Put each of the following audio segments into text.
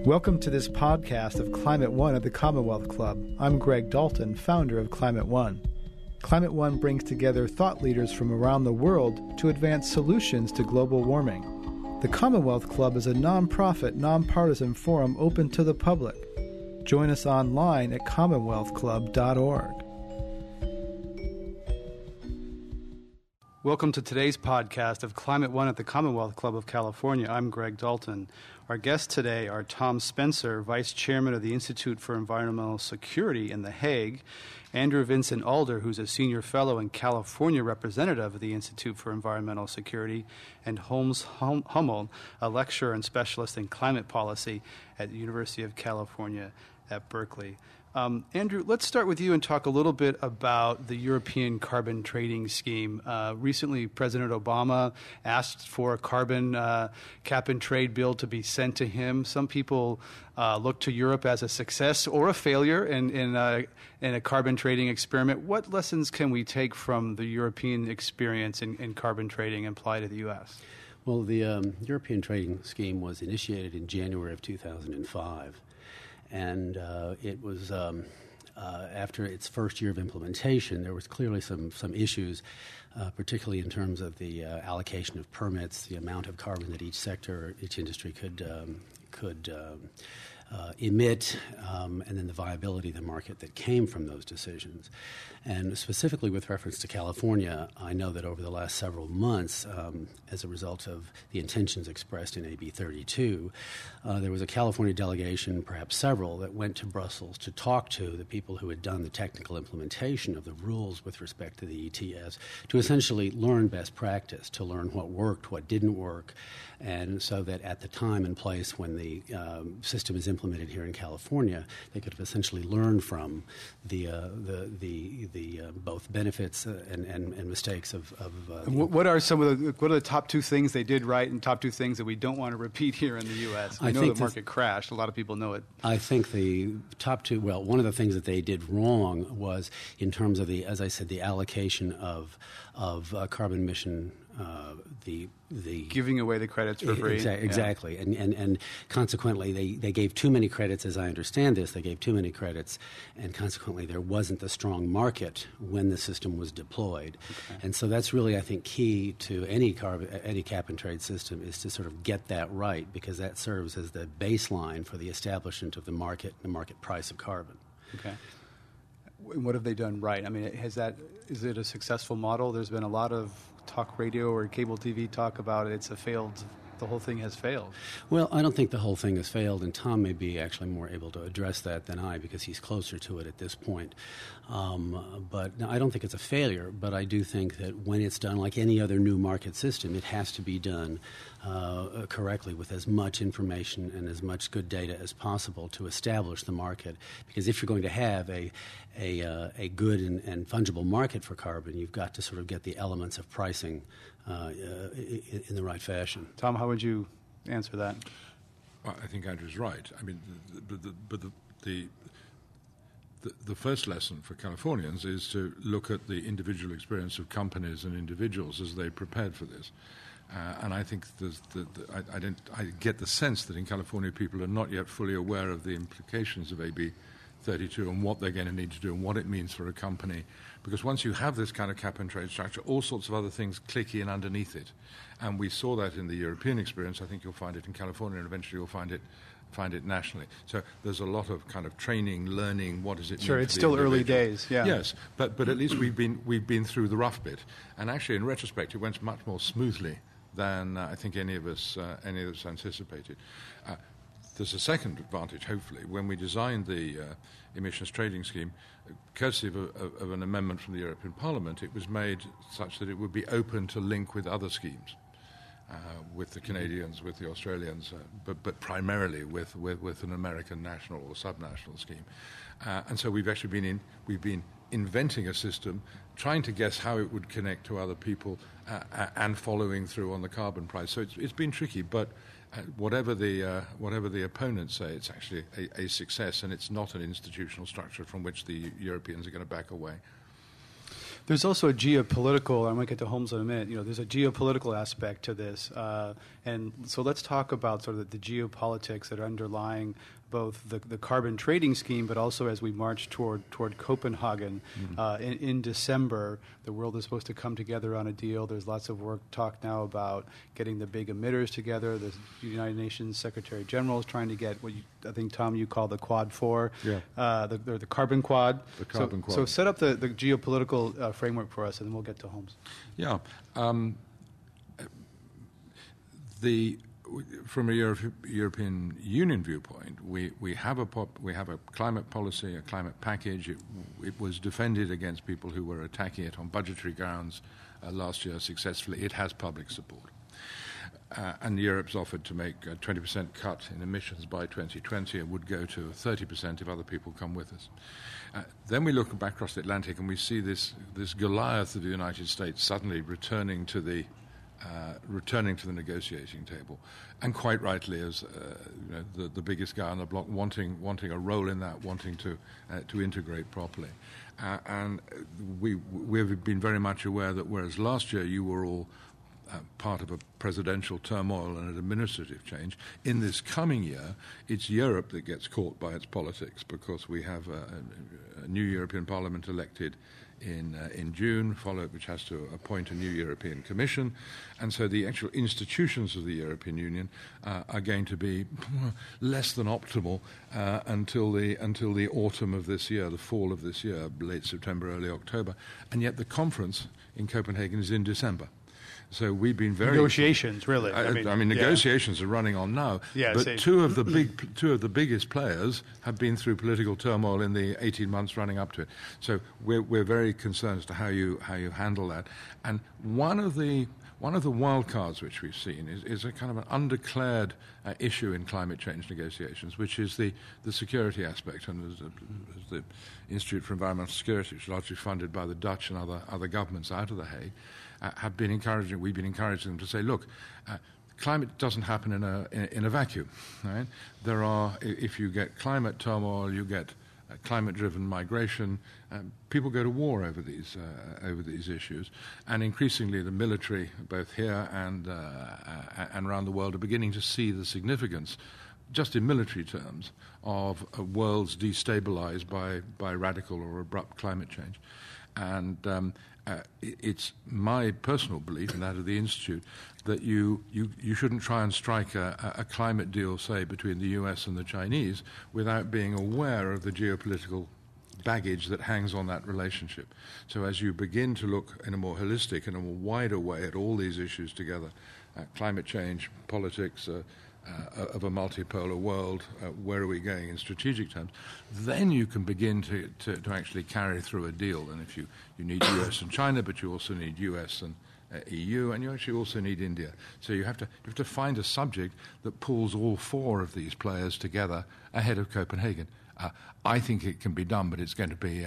Welcome to this podcast of Climate One at the Commonwealth Club. I'm Greg Dalton, founder of Climate One. Climate One brings together thought leaders from around the world to advance solutions to global warming. The Commonwealth Club is a nonprofit, nonpartisan forum open to the public. Join us online at commonwealthclub.org. Welcome to today's podcast of Climate One at the Commonwealth Club of California. I'm Greg Dalton. Our guests today are Tom Spencer, Vice Chairman of the Institute for Environmental Security in The Hague, Andrew Vincent Alder, who's a Senior Fellow and California Representative of the Institute for Environmental Security, and Holmes Hummel, a lecturer and specialist in climate policy at the University of California at Berkeley. Andrew, let's start with you and talk a little bit about the European carbon trading scheme. Recently, President Obama asked for a carbon cap and trade bill to be sent to him. Some people look to Europe as a success or a failure in a carbon trading experiment. What lessons can we take from the European experience in carbon trading and apply to the U.S.? Well, the European trading scheme was initiated in January of 2005. And it was after its first year of implementation, there was clearly some issues, particularly in terms of the allocation of permits, the amount of carbon that each sector, each industry could emit, and then the viability of the market that came from those decisions. And specifically with reference to California, I know that over the last several months, as a result of the intentions expressed in AB 32, there was a California delegation, perhaps several, that went to Brussels to talk to the people who had done the technical implementation of the rules with respect to the ETS, to essentially learn best practice, to learn what worked, what didn't work, and so that at the time and place when the system is implemented here in California, they could have essentially learned from the both benefits and mistakes of. What are the top two things they did right and top two things that we don't want to repeat here in the U.S.? I know the market crashed. A lot of people know it. I think the top two. Well, one of the things that they did wrong was in terms of as I said, the allocation of carbon emission. The giving away the credits for free. Exactly. Yeah. And consequently, they gave too many credits, as I understand this. They gave too many credits, and consequently, there wasn't a strong market when the system was deployed. Okay. And so that's really, I think, key to any cap and trade system is to sort of get that right, because that serves as the baseline for the establishment of the market price of carbon. Okay. What have they done right? I mean, is it a successful model? There's been a lot of talk radio or cable TV talk about it. The whole thing has failed. Well, I don't think the whole thing has failed, and Tom may be actually more able to address that than I because he's closer to it at this point. But no, I don't think it's a failure, but I do think that when it's done like any other new market system, it has to be done correctly with as much information and as much good data as possible to establish the market. Because if you're going to have a good and fungible market for carbon, you've got to sort of get the elements of pricing in the right fashion. Tom, how would you answer that? Well, I think Andrew's right. I mean, the first lesson for Californians is to look at the individual experience of companies and individuals as they prepared for this. And I think I get the sense that in California people are not yet fully aware of the implications of AB 32 and what they're going to need to do and what it means for a company. Because once you have this kind of cap and trade structure, all sorts of other things click in underneath it. And we saw that in the European experience. I think you'll find it in California, and eventually you'll find it nationally. So there's a lot of kind of training, learning, what does it mean? Sure, it's still early days, yeah. Yes, but at least we've been through the rough bit. And actually, in retrospect, it went much more smoothly than I think any of us anticipated. There's a second advantage, hopefully. When we designed the emissions trading scheme, courtesy of an amendment from the European Parliament, it was made such that it would be open to link with other schemes, with the Canadians, with the Australians, but primarily with an American national or subnational scheme. And so we've actually been inventing a system, trying to guess how it would connect to other people, and following through on the carbon price. So it's been tricky, but whatever the opponents say, it's actually a success, and it's not an institutional structure from which the Europeans are going to back away. There's also a geopolitical, I might get to Holmes in a minute, there's a geopolitical aspect to this. And so let's talk about sort of the geopolitics that are underlying both the carbon trading scheme, but also as we march toward Copenhagen. In December, the world is supposed to come together on a deal. There's lots of talk now about getting the big emitters together. The United Nations Secretary General is trying to get what I think, Tom, you call the Quad 4, the Carbon Quad. The Carbon Quad. So set up the geopolitical framework for us, and then we'll get to Holmes. Yeah. From a European Union viewpoint, we have a climate policy, a climate package. It was defended against people who were attacking it on budgetary grounds last year successfully. It has public support. And Europe's offered to make a 20% cut in emissions by 2020 and would go to 30% if other people come with us. Then we look back across the Atlantic and we see this Goliath of the United States suddenly returning to the negotiating table, and quite rightly as the biggest guy on the block, wanting a role in that, wanting to integrate properly. And we've been very much aware that whereas last year you were all part of a presidential turmoil and an administrative change, in this coming year it's Europe that gets caught by its politics, because we have a new European Parliament elected in June, which has to appoint a new European Commission, and so the actual institutions of the European Union are going to be less than optimal until the autumn of this year, the fall of this year, late September, early October, and yet the conference in Copenhagen is in December. So we've been very negotiations, really. I mean, negotiations are running on now. Yeah, but two of the biggest players have been through political turmoil in the 18 months running up to it. So we're very concerned as to how you handle that. And one of the wild cards which we've seen is a kind of an undeclared issue in climate change negotiations, which is the security aspect. And as the Institute for Environmental Security, which is largely funded by the Dutch and other governments out of The Hague, we've been encouraging them to say, look, climate doesn't happen in a vacuum. Right? If you get climate turmoil, you get climate-driven migration. People go to war over these issues, and increasingly the military, both here and around the world, are beginning to see the significance, just in military terms, of worlds destabilized by radical or abrupt climate change. And it's my personal belief, and that of the Institute, that you shouldn't try and strike a climate deal, say, between the US and the Chinese without being aware of the geopolitical baggage that hangs on that relationship. So as you begin to look in a more holistic and a more wider way at all these issues together, climate change, politics, of a multipolar world, where are we going in strategic terms, then you can begin to actually carry through a deal. And if you need US and China, but you also need US and EU, and you actually also need India. So you have to find a subject that pulls all four of these players together ahead of Copenhagen. I think it can be done, but it's going to be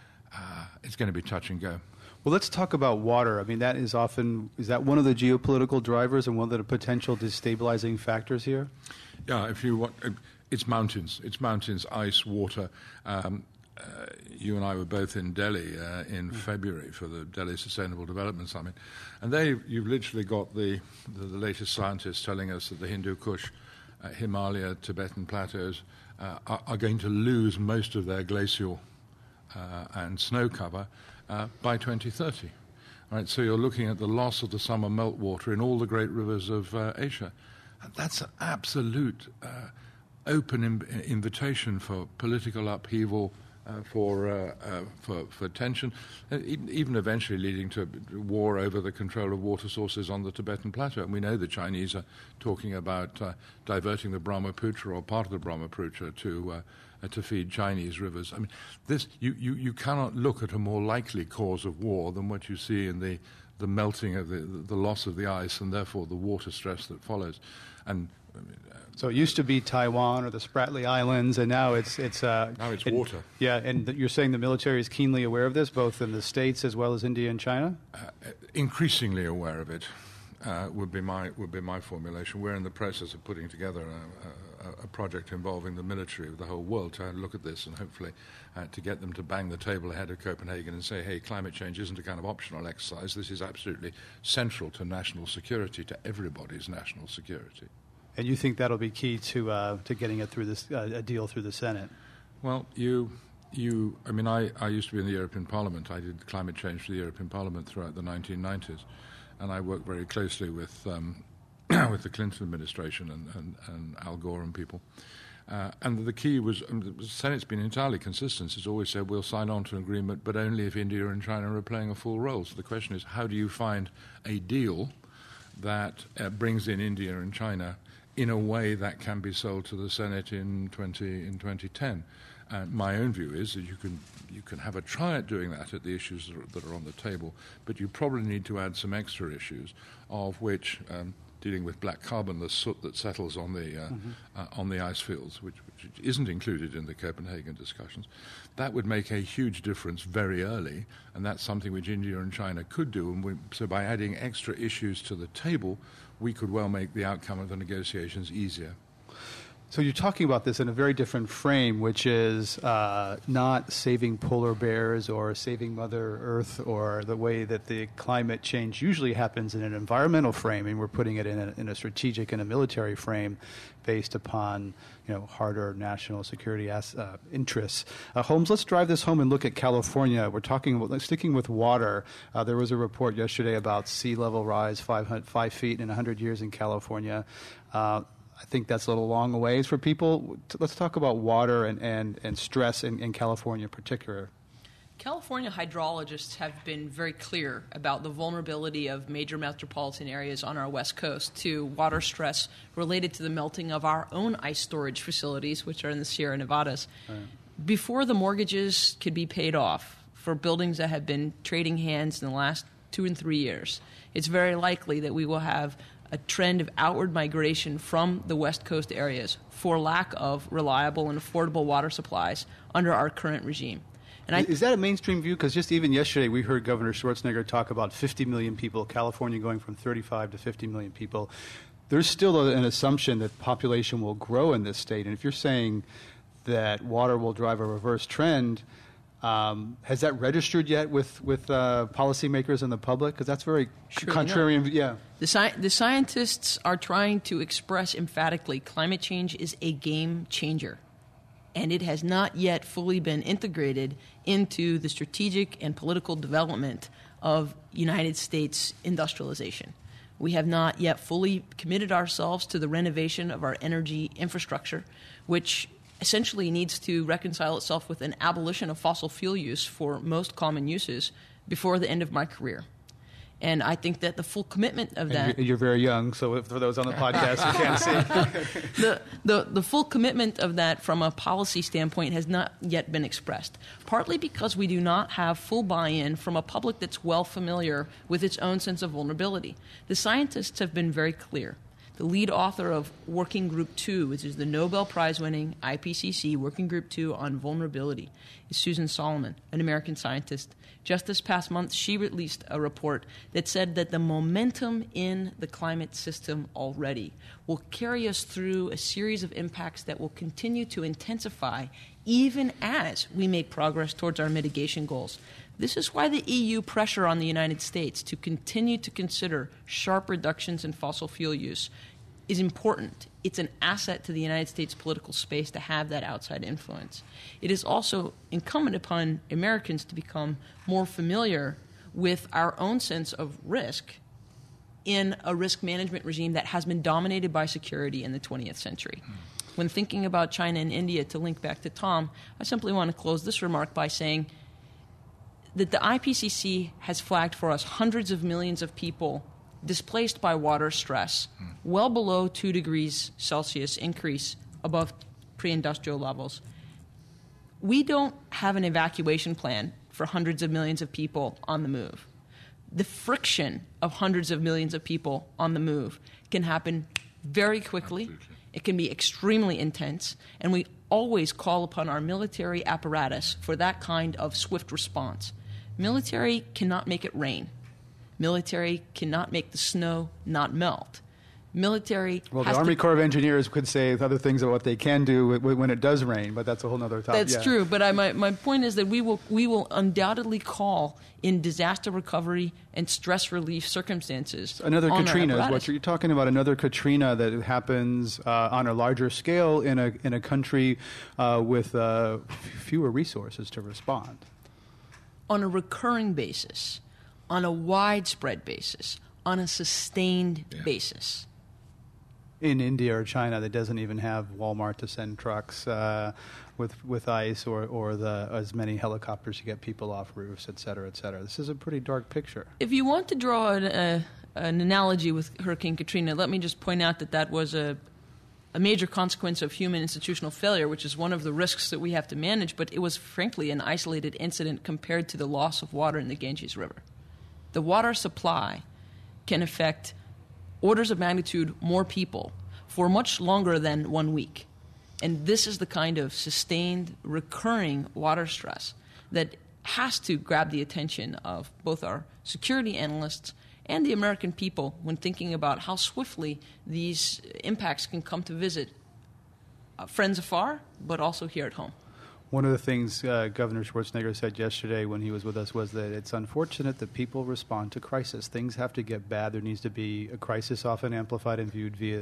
touch and go. Well, let's talk about water. I mean, is that one of the geopolitical drivers and one of the potential destabilizing factors here? Yeah, if you want, it's mountains. It's mountains, ice, water. You and I were both in Delhi in February for the Delhi Sustainable Development Summit, and you've literally got the latest scientists telling us that the Hindu Kush, Himalaya, Tibetan plateaus are going to lose most of their glacial and snow cover by 2030. Right, so you're looking at the loss of the summer meltwater in all the great rivers of Asia. And that's an absolute open invitation for political upheaval, for tension, even eventually leading to war over the control of water sources on the Tibetan plateau. And we know the Chinese are talking about diverting the Brahmaputra or part of the Brahmaputra to feed Chinese rivers. I mean, you cannot look at a more likely cause of war than what you see in the melting of the loss of the ice and therefore the water stress that follows. And so it used to be Taiwan or the Spratly Islands, and now it's water. Yeah, and you're saying the military is keenly aware of this, both in the States as well as India and China? Increasingly aware of it would be my formulation. We're in the process of putting together a project involving the military of the whole world to look at this and hopefully to get them to bang the table ahead of Copenhagen and say, hey, climate change isn't a kind of optional exercise. This is absolutely central to national security, to everybody's national security. And you think that'll be key to getting it through this a deal through the Senate? Well, I mean, I used to be in the European Parliament. I did climate change for the European Parliament throughout the 1990s, and I worked very closely with the Clinton administration and Al Gore and people. And the key was, the Senate's been entirely consistent. It's always said we'll sign on to an agreement, but only if India and China are playing a full role. So the question is, how do you find a deal that brings in India and China in a way that can be sold to the Senate in 2010? My own view is that you can have a try at doing that at the issues that are on the table, but you probably need to add some extra issues, of which dealing with black carbon, the soot that settles on the ice fields, which isn't included in the Copenhagen discussions. That would make a huge difference very early, and that's something which India and China could do. And so by adding extra issues to the table, we could well make the outcome of the negotiations easier. So you're talking about this in a very different frame, which is not saving polar bears or saving Mother Earth or the way that the climate change usually happens in an environmental frame, and we're putting it in a strategic and a military frame based upon harder national security interests. Holmes, let's drive this home and look at California. We're sticking with water. There was a report yesterday about sea level rise 5 feet in 100 years in California. I think that's a little long a ways for people. Let's talk about water and stress in California in particular. California hydrologists have been very clear about the vulnerability of major metropolitan areas on our west coast to water stress related to the melting of our own ice storage facilities, which are in the Sierra Nevadas. Right. Before the mortgages could be paid off for buildings that have been trading hands in the last 2 and 3 years, it's very likely that we will have a trend of outward migration from the West Coast areas for lack of reliable and affordable water supplies under our current regime. And is that a mainstream view? Because just even yesterday we heard Governor Schwarzenegger talk about 50 million people, California going from 35 to 50 million people. There's still an assumption that population will grow in this state. And if you're saying that water will drive a reverse trend, has that registered yet with policymakers and the public? Because that's very contrarian. Yeah. The scientists are trying to express emphatically climate change is a game changer, and it has not yet fully been integrated into the strategic and political development of United States industrialization. We have not yet fully committed ourselves to the renovation of our energy infrastructure, which essentially needs to reconcile itself with an abolition of fossil fuel use for most common uses before the end of my career. And I think that the full commitment of that... You're very young, so for those on the podcast who can't see. The full commitment of that from a policy standpoint has not yet been expressed, partly because we do not have full buy-in from a public that's well familiar with its own sense of vulnerability. The scientists have been very clear. The lead author of Working Group 2, which is the Nobel Prize-winning IPCC Working Group 2 on vulnerability, is Susan Solomon, an American scientist. Just this past month, she released a report that said that the momentum in the climate system already will carry us through a series of impacts that will continue to intensify even as we make progress towards our mitigation goals. This is why the EU pressure on the United States to continue to consider sharp reductions in fossil fuel use is important. It's an asset to the United States political space to have that outside influence. It is also incumbent upon Americans to become more familiar with our own sense of risk in a risk management regime that has been dominated by security in the 20th century. When thinking about China and India, to link back to Tom, I simply want to close this remark by saying that the IPCC has flagged for us hundreds of millions of people displaced by water stress, well below 2 degrees Celsius increase above pre-industrial levels. We don't have an evacuation plan for hundreds of millions of people on the move. The friction of hundreds of millions of people on the move can happen very quickly. Absolutely. It can be extremely intense, and we always call upon our military apparatus for that kind of swift response. Military cannot make it rain. Military cannot make the snow not melt. military. Well, the Army Corps of Engineers could say other things about what they can do when it does rain, but that's a whole other topic. That's true, but my point is that we will undoubtedly call in disaster recovery and stress relief circumstances. Another on Katrina our is what you're talking about. Another Katrina that happens on a larger scale in a country with fewer resources to respond. On a recurring basis, on a widespread basis, on a sustained basis. In India or China that doesn't even have Walmart to send trucks with ice or as many helicopters to get people off roofs, et cetera, et cetera. This is a pretty dark picture. If you want to draw an analogy with Hurricane Katrina, let me just point out that was a major consequence of human institutional failure, which is one of the risks that we have to manage, but it was frankly an isolated incident compared to the loss of water in the Ganges River. The water supply can affect orders of magnitude more people for much longer than 1 week. And this is the kind of sustained, recurring water stress that has to grab the attention of both our security analysts and the American people when thinking about how swiftly these impacts can come to visit friends afar, but also here at home. One of the things Governor Schwarzenegger said yesterday when he was with us was that it's unfortunate that people respond to crisis. Things have to get bad. There needs to be a crisis, often amplified and viewed via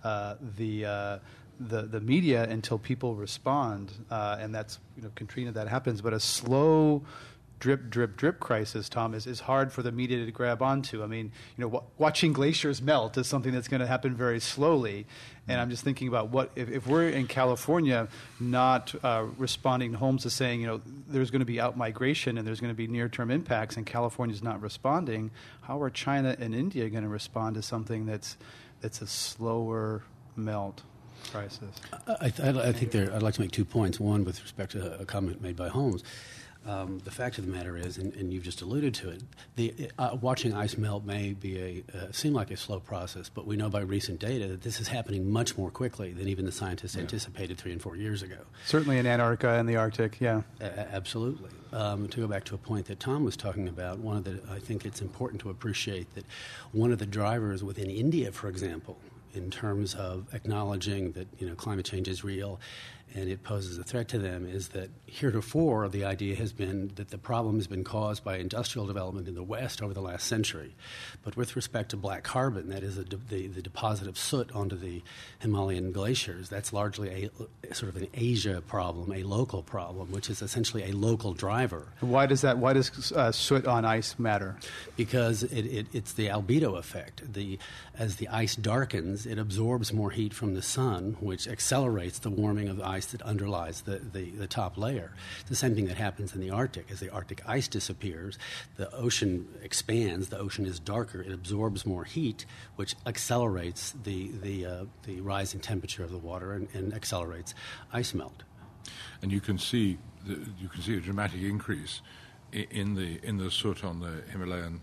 the media, until people respond. And that's, Katrina, that happens. But a slow drip, drip, drip crisis, Tom, is hard for the media to grab onto. I mean, watching glaciers melt is something that's going to happen very slowly. And I'm just thinking about what if we're in California not responding to Holmes is saying, there's going to be out-migration and there's going to be near-term impacts, and California's not responding, how are China and India going to respond to something that's a slower melt crisis? I think I'd like to make 2 points. One, with respect to a comment made by Holmes. The fact of the matter is, and you've just alluded to it, watching ice melt may seem like a slow process, but we know by recent data that this is happening much more quickly than even the scientists anticipated 3 and 4 years ago. Certainly in Antarctica and the Arctic, yeah. Absolutely. To go back to a point that Tom was talking about, I think it's important to appreciate that one of the drivers within India, for example, in terms of acknowledging that climate change is real and it poses a threat to them, is that heretofore the idea has been that the problem has been caused by industrial development in the West over the last century. But with respect to black carbon, that is the deposit of soot onto the Himalayan glaciers, that's largely a sort of an Asia problem, a local problem, which is essentially a local driver. Why does soot on ice matter? Because it's the albedo effect. As the ice darkens, it absorbs more heat from the sun, which accelerates the warming of the ice that underlies the top layer. It's the same thing that happens in the Arctic. As the Arctic ice disappears, the ocean expands, the ocean is darker, it absorbs more heat, which accelerates the rise in temperature of the water and accelerates ice melt. And you can see a dramatic increase in the soot on the Himalayan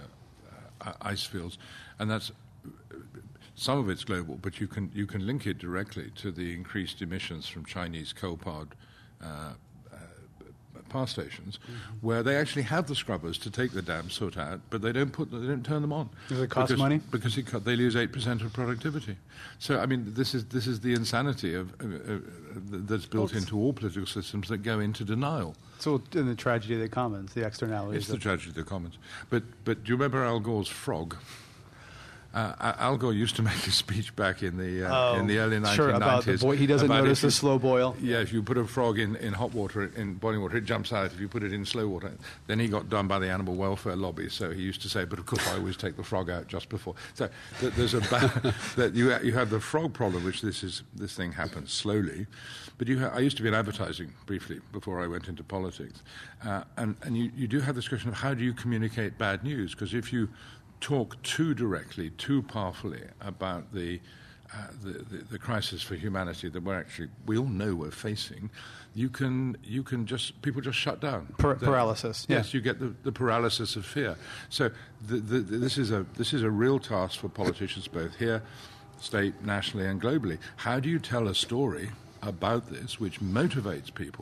ice fields, and that's some of it's global, but you can link it directly to the increased emissions from Chinese coal-powered power stations, where they actually have the scrubbers to take the damn soot out, but they don't turn them on. Does it cost money? Because they lose 8% of productivity. So I mean, this is the insanity that's built into all political systems that go into denial. So in the tragedy of the commons, the externalities. It's the tragedy of the commons. But do you remember Al Gore's frog? Al Gore used to make a speech back in the early 1990s. Sure, about the he doesn't notice the slow boil. Yeah, if you put a frog in hot water, in boiling water, it jumps out. If you put it in slow water, then he got done by the animal welfare lobby. So he used to say, but of course I always take the frog out just before. So there's that you have the frog problem, which this thing happens slowly. But I used to be in advertising briefly before I went into politics, and you do have this question of how do you communicate bad news? Because if you talk too directly, too powerfully about the crisis for humanity that we all know we're facing, people just shut down. Paralysis. Yes, you get the paralysis of fear. So this is a real task for politicians, both here, state, nationally, and globally. How do you tell a story about this which motivates people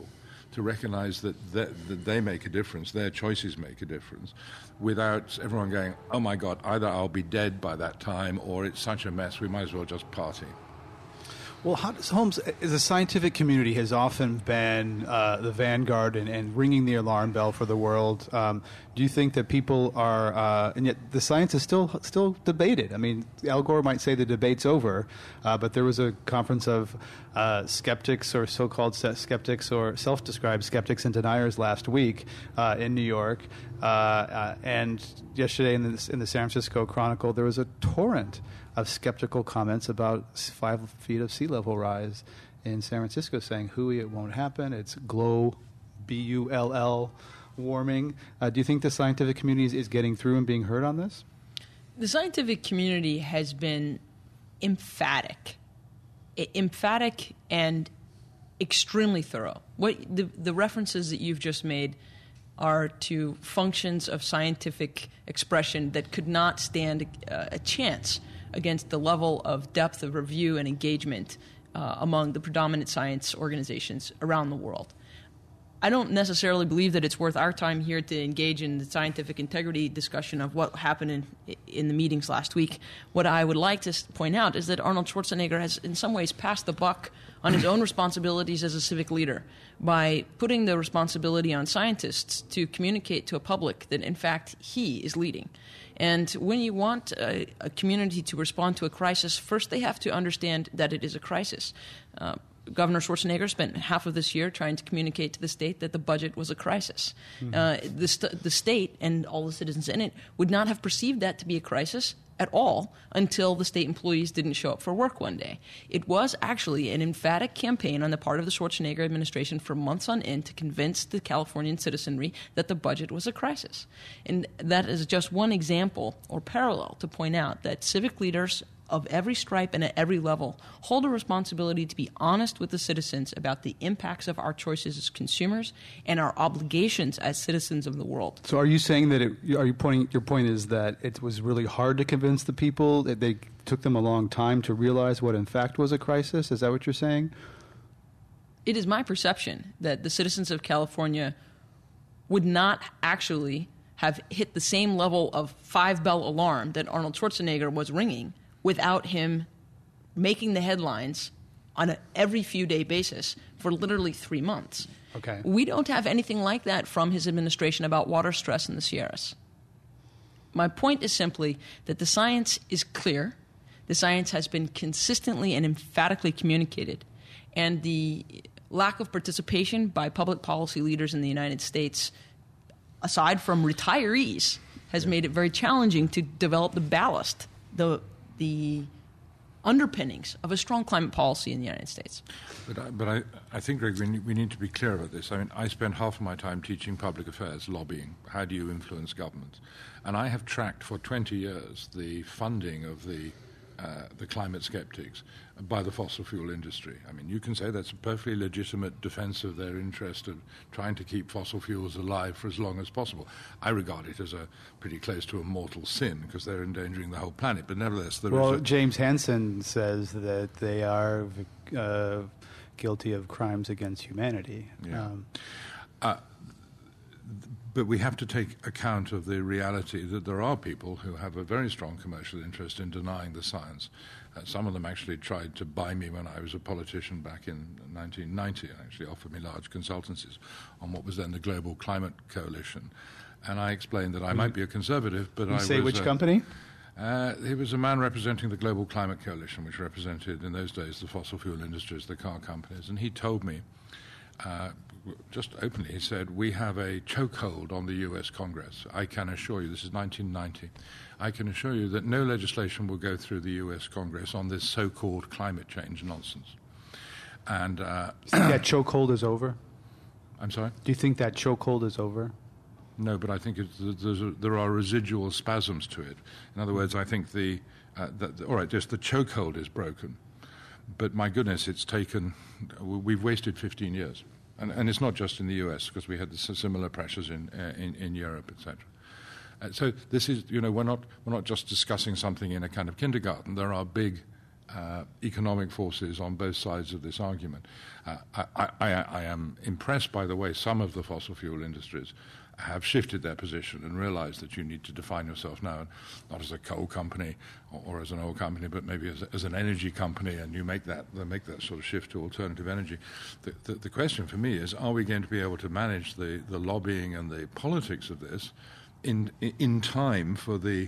to recognize that they make a difference, their choices make a difference, without everyone going, oh my God, either I'll be dead by that time or it's such a mess, we might as well just party. Well, Holmes, the scientific community has often been the vanguard and ringing the alarm bell for the world. Do you think that people are, and yet the science is still debated? I mean, Al Gore might say the debate's over, but there was a conference of skeptics or so-called skeptics or self-described skeptics and deniers last week in New York, and yesterday in the San Francisco Chronicle there was a torrent of skeptical comments about 5 feet of sea level rise in San Francisco, saying, hooey, it won't happen. It's B-U-L-L warming. Do you think the scientific community is getting through and being heard on this? The scientific community has been emphatic and extremely thorough. What the references that you've just made are to functions of scientific expression that could not stand a chance against the level of depth of review and engagement among the predominant science organizations around the world. I don't necessarily believe that it's worth our time here to engage in the scientific integrity discussion of what happened in the meetings last week. What I would like to point out is that Arnold Schwarzenegger has in some ways passed the buck on his own responsibilities as a civic leader by putting the responsibility on scientists to communicate to a public that, in fact, he is leading. And when you want a community to respond to a crisis, first they have to understand that it is a crisis. Governor Schwarzenegger spent half of this year trying to communicate to the state that the budget was a crisis. Mm-hmm. The state and all the citizens in it would not have perceived that to be a crisis at all until the state employees didn't show up for work one day. It was actually an emphatic campaign on the part of the Schwarzenegger administration for months on end to convince the Californian citizenry that the budget was a crisis. And that is just one example or parallel to point out that civic leaders of every stripe and at every level hold a responsibility to be honest with the citizens about the impacts of our choices as consumers and our obligations as citizens of the world. So are you saying that your point is that it was really hard to convince the people, that they took them a long time to realize what in fact was a crisis? Is that what you're saying? It is my perception that the citizens of California would not actually have hit the same level of 5-bell alarm that Arnold Schwarzenegger was ringing without him making the headlines on an every few day basis for literally 3 months. Okay. We don't have anything like that from his administration about water stress in the Sierras. My point is simply that the science is clear, the science has been consistently and emphatically communicated, and the lack of participation by public policy leaders in the United States, aside from retirees, has made it very challenging to develop the ballast, the underpinnings of a strong climate policy in the United States. But I think, Greg, we need to be clear about this. I mean, I spend half of my time teaching public affairs, lobbying. How do you influence government? And I have tracked for 20 years the funding of the climate skeptics by the fossil fuel industry. I mean, you can say that's a perfectly legitimate defense of their interest of trying to keep fossil fuels alive for as long as possible. I regard it as a pretty close to a mortal sin because they're endangering the whole planet. But nevertheless, James Hansen says that they are guilty of crimes against humanity. Yeah. But we have to take account of the reality that there are people who have a very strong commercial interest in denying the science. Some of them actually tried to buy me when I was a politician back in 1990 and actually offered me large consultancies on what was then the Global Climate Coalition. And I explained that I might be a conservative, but I was... Say which company? He was a man representing the Global Climate Coalition, which represented in those days the fossil fuel industries, the car companies. And he told me, just openly, he said, we have a chokehold on the U.S. Congress. I can assure you, this is 1990, I can assure you that no legislation will go through the U.S. Congress on this so-called climate change nonsense. And do you think that chokehold is over? I'm sorry? Do you think that chokehold is over? No, but I think there are residual spasms to it. In other words, I think all right, just the chokehold is broken. But my goodness, we've wasted 15 years. And it's not just in the U.S., because we had similar pressures in Europe, etc. So this is, we're not just discussing something in a kind of kindergarten. There are big economic forces on both sides of this argument. I am impressed by the way some of the fossil fuel industries have shifted their position and realized that you need to define yourself now not as a coal company or as an oil company, but maybe as an energy company, and they make that sort of shift to alternative energy. The question for me is, are we going to be able to manage the lobbying and the politics of this in time for the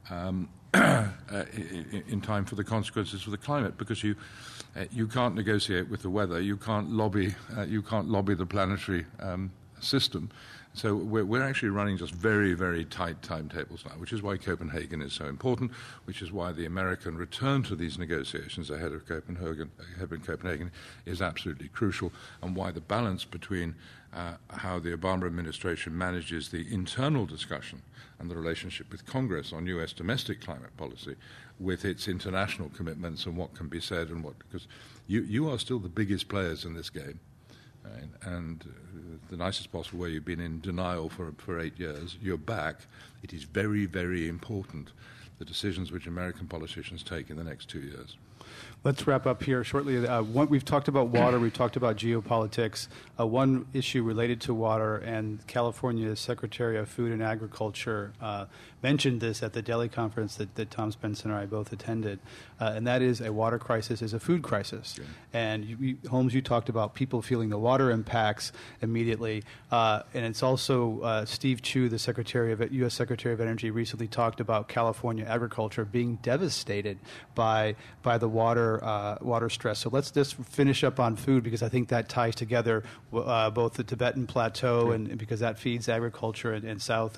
in time for the consequences for the climate? Because you can't negotiate with the weather, you can't lobby the planetary system. So we're actually running just very, very tight timetables now, which is why Copenhagen is so important, which is why the American return to these negotiations ahead of Copenhagen is absolutely crucial, and why the balance between how the Obama administration manages the internal discussion and the relationship with Congress on U.S. domestic climate policy with its international commitments and what can be said and what, because you are still the biggest players in this game. And the nicest possible way, you've been in denial for 8 years. You're back. It is very, very important, the decisions which American politicians take in the next 2 years. Let's wrap up here shortly. We've talked about water. We've talked about geopolitics. One issue related to water, and California's Secretary of Food and Agriculture mentioned this at the Delhi conference that Tom Spencer and I both attended, and that is a water crisis is a food crisis. Yeah. And Holmes, you talked about people feeling the water impacts immediately, and it's also Steve Chu, the U.S. Secretary of Energy, recently talked about California agriculture being devastated by the water stress. So let's just finish up on food, because I think that ties together both the Tibetan Plateau and because that feeds agriculture in South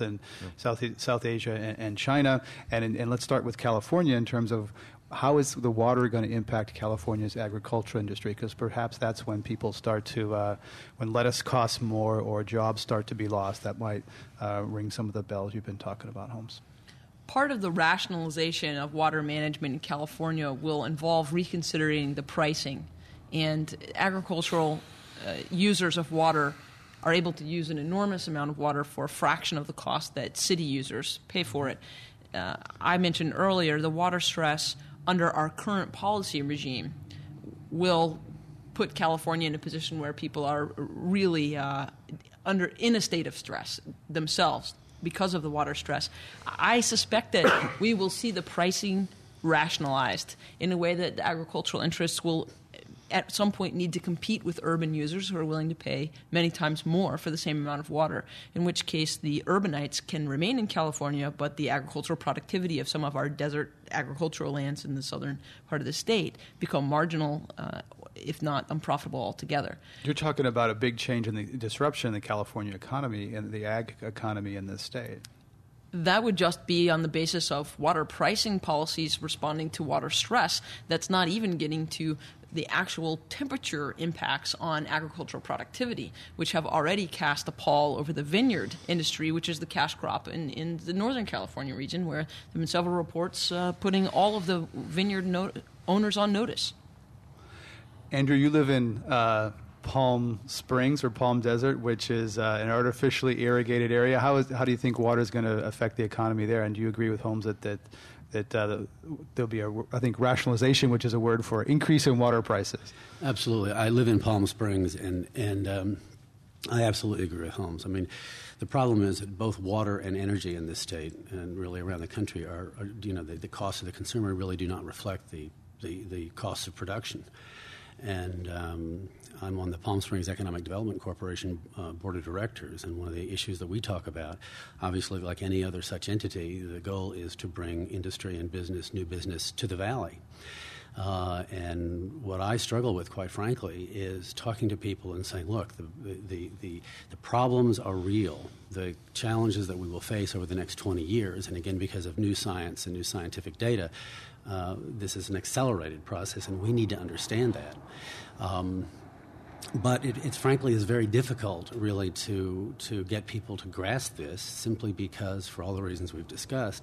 Asia and China. And let's start with California in terms of how is the water going to impact California's agricultural industry? Because perhaps that's when people start to, when lettuce costs more or jobs start to be lost, that might ring some of the bells you've been talking about, Holmes. Part of the rationalization of water management in California will involve reconsidering the pricing. And agricultural users of water are able to use an enormous amount of water for a fraction of the cost that city users pay for it. I mentioned earlier the water stress under our current policy regime will put California in a position where people are really in a state of stress themselves because of the water stress. I suspect that we will see the pricing rationalized in a way that the agricultural interests will at some point need to compete with urban users who are willing to pay many times more for the same amount of water, in which case the urbanites can remain in California, but the agricultural productivity of some of our desert agricultural lands in the southern part of the state become marginal, if not unprofitable altogether. You're talking about a big change in the disruption in the California economy and the ag economy in the state. That would just be on the basis of water pricing policies responding to water stress. That's not even getting to the actual temperature impacts on agricultural productivity, which have already cast a pall over the vineyard industry, which is the cash crop in the Northern California region, where there have been several reports putting all of the vineyard owners on notice. Andrew, you live in Palm Springs or Palm Desert, which is an artificially irrigated area. How do you think water is going to affect the economy there? And do you agree with Holmes that there'll be I think rationalization, which is a word for increase in water prices? Absolutely. I live in Palm Springs, and I absolutely agree with Holmes. I mean, the problem is that both water and energy in this state and really around the country are the cost of the consumer really do not reflect the cost of production. And I'm on the Palm Springs Economic Development Corporation Board of Directors, and one of the issues that we talk about, obviously like any other such entity, the goal is to bring industry and new business to the valley. And what I struggle with, quite frankly, is talking to people and saying, look, the problems are real. The challenges that we will face over the next 20 years, and again, because of new science and new scientific data, this is an accelerated process, and we need to understand that. But it frankly is very difficult, really, to get people to grasp this, simply because, for all the reasons we've discussed,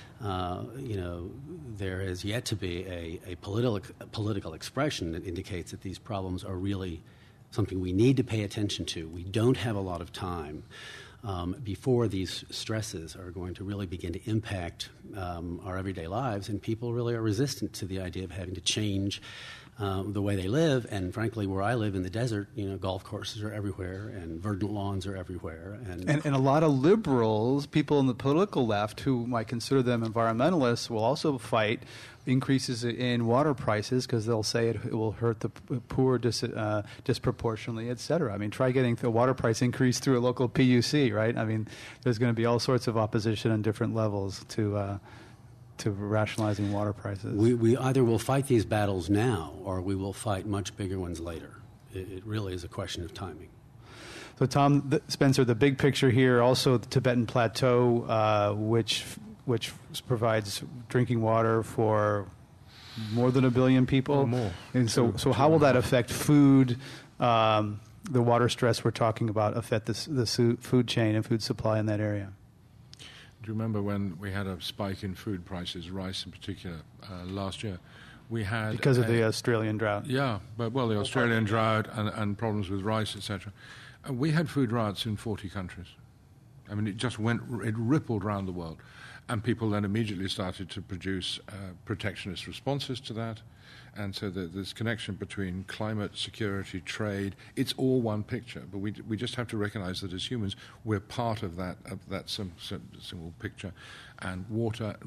there has yet to be a political expression that indicates that these problems are really something we need to pay attention to. We don't have a lot of time. before these stresses are going to really begin to impact our everyday lives, and people really are resistant to the idea of having to change the way they live. And frankly, where I live in the desert, golf courses are everywhere and verdant lawns are everywhere. And a lot of liberals, people in the political left who might consider them environmentalists, will also fight increases in water prices because they'll say it will hurt the poor disproportionately, et cetera. I mean, try getting the water price increase through a local PUC, right? I mean, there's going to be all sorts of opposition on different levels to rationalizing water prices. We either will fight these battles now or we will fight much bigger ones later. It really is a question of timing. So, Tom Spencer, the big picture here, also the Tibetan Plateau, which provides drinking water for more than 1 billion people. Or more. And so how will that affect food? The water stress we're talking about affect the food chain and food supply in that area? Do you remember when we had a spike in food prices, rice in particular, last year? We had because of the Australian drought. Yeah, the Australian drought and problems with rice, etc. We had food riots in 40 countries. I mean, it rippled around the world. And people then immediately started to produce protectionist responses to that. And so this connection between climate, security, trade, it's all one picture. But we just have to recognize that as humans, we're part of that single picture. And water,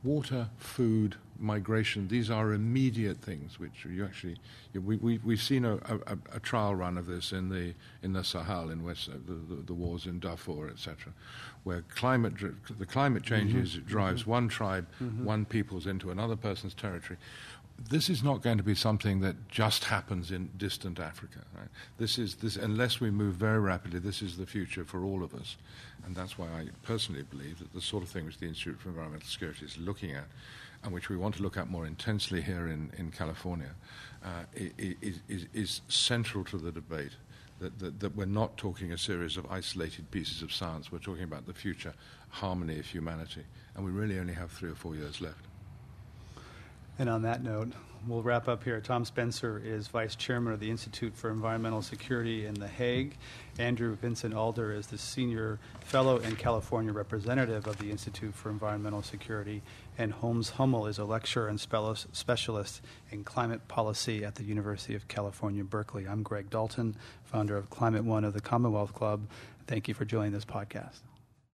food, migration, these are immediate things which you actually... We've seen a trial run of this in the Sahel, in West, the wars in Darfur, etc., where the climate changes, it drives one tribe, one people's into another person's territory. This is not going to be something that just happens in distant Africa. Right? This unless we move very rapidly, this is the future for all of us. And that's why I personally believe that the sort of thing which the Institute for Environmental Security is looking at, and which we want to look at more intensely here in California, is central to the debate. That we're not talking a series of isolated pieces of science. We're talking about the future harmony of humanity. And we really only have 3 or 4 years left. And on that note, we'll wrap up here. Tom Spencer is Vice Chairman of the Institute for Environmental Security in The Hague. Andrew Vincent Alder is the Senior Fellow and California Representative of the Institute for Environmental Security. And Holmes Hummel is a lecturer and specialist in climate policy at the University of California, Berkeley. I'm Greg Dalton, founder of Climate One of the Commonwealth Club. Thank you for joining this podcast.